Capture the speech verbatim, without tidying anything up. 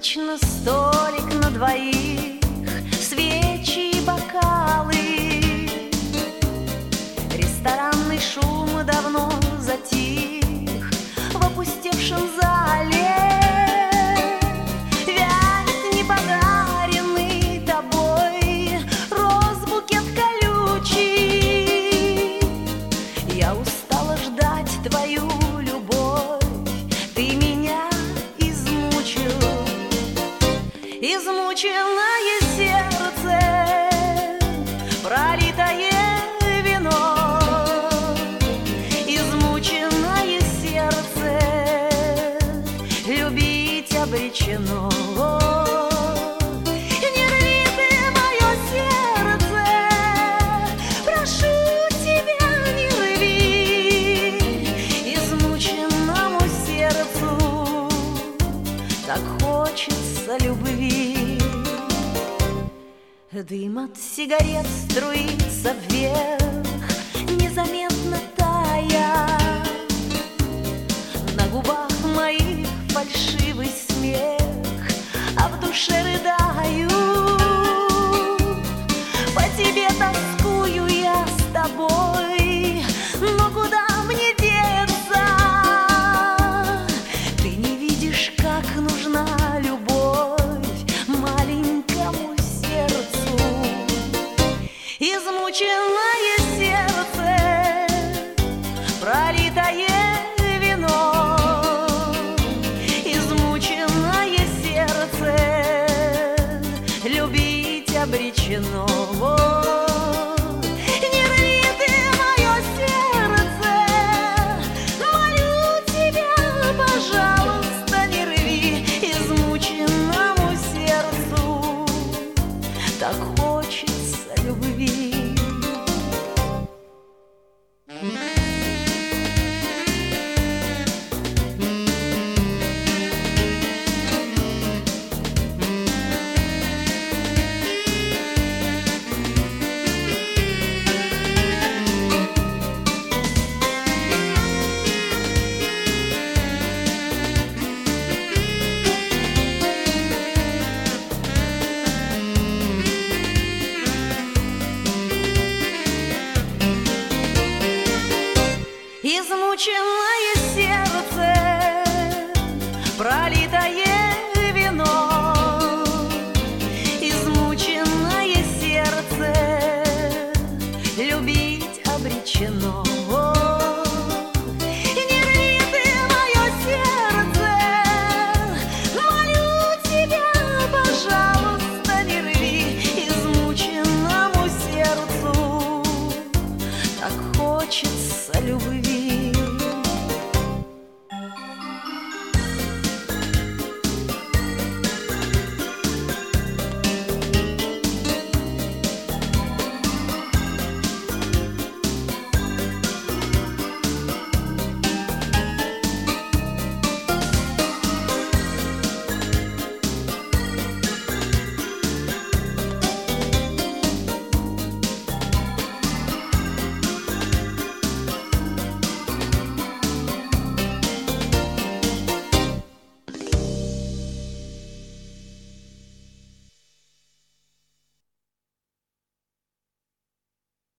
Обычно столик на двоих, свечи и бокалы. Ресторанный шум давно затих в опустевшем зале. Вянет неподаренный тобой роз-букет колючий. Я устала ждать твою любовь, ты меня измучил. Измученное сердце, пролитое вино. Измученное сердце, любить обречено. Не рви ты мое сердце, прошу тебя, не рви. Измученному сердцу так хочется любви. Дым от сигарет струится вверх, незаметно тая. На губах моих фальшивый смех, а в душе рыдаю. По тебе тоскую я с тобой, но куда мне деться? Ты не видишь, как нужна любовь маленькому сердцу. Измученное сердце, пролитое вино. Измученное сердце, любить обречено.